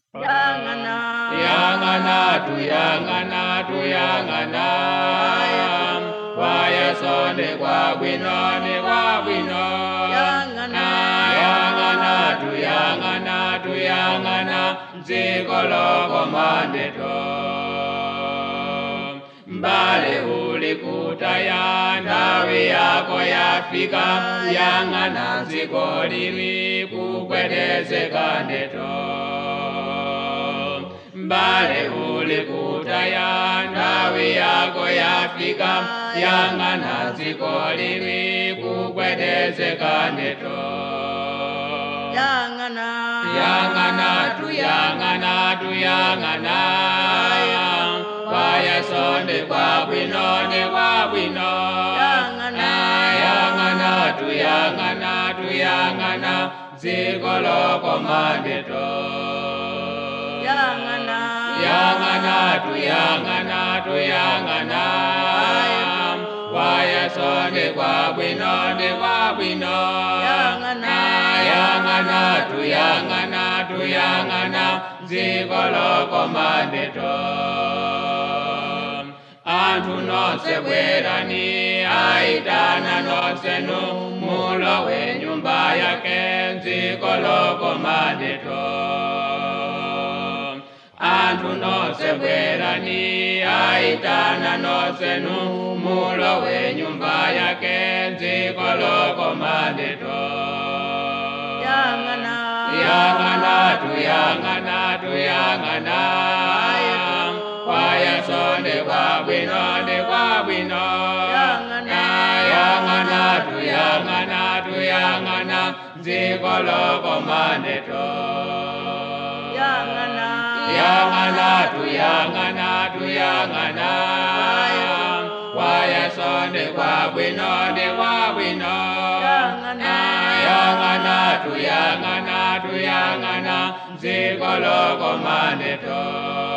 Yangana, Yangana tuyangana tuyangana Wayesonde kwa bwino ne kwa bwino Yangana, Yangana tuyangana tuyangana Zikolo mandeto Mbale ulikutaya ndawi yako yafika Yangana zikolimi kukwedezeka ndeto Mbale ulikutaya ndawi yako yafika Yangana zikolimi kukwedezeka ndeto Yangana, Yangana tuyangana tuyangana Wayesonde kwa bwino ne kwa bwino Yangana tuyangana tuyangana Zikolo mandeto Yangana, Yangana tuyangana tuyangana Wayesonde kwa bwino ne kwa bwino Yangana tuyangana tuyangana Zikolo mandeto Antu nonse bwerani aitana nonse nu Mulo we nyumba yake Zikolo mandeto Antu nonse bwerani aitana nonse nu Mulo we nyumba yake Zikolo mandeto Yangana, Yangana tuyangana tuyangana Wayesonde kwa bwino ne kwa bwino Yangana tuyangana tuyangana Zikolo mandeto Yangana, Yangana tuyangana tuyangana Wayesonde kwa bwino ne kwa bwino Yangana tuyangana tuyangana Zikolo mandeto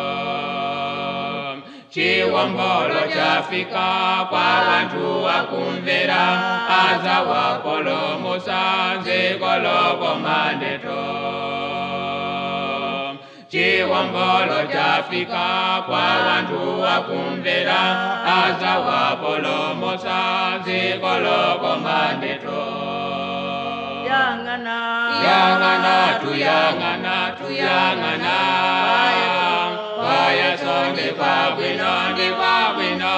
Chiwombolo chafika kwa wantu wakumvera Aza wapolomusa Zikolo mandeto Chiwombolo chafika kwa wantu wakumvera Aza wapolomusa Zikolo mandeto Yangana, Yangana tuyangana tuyangana Wayesonde kwa bwino ne kwa bwino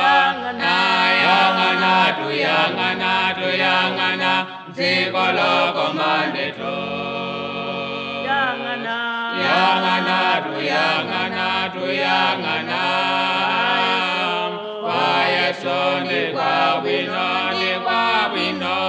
Yangana tuyangana tuyangana Zikolo mandeto Yangana, Yangana tuyangana tuyangana Wayesonde kwa bwino ne kwa bwino